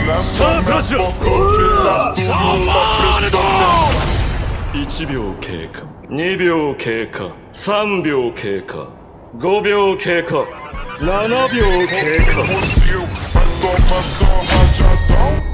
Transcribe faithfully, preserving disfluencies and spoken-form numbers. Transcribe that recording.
さあクラッシュいちびょう経過にびょう経過さんびょう経過ごびょう経過ななびょう経過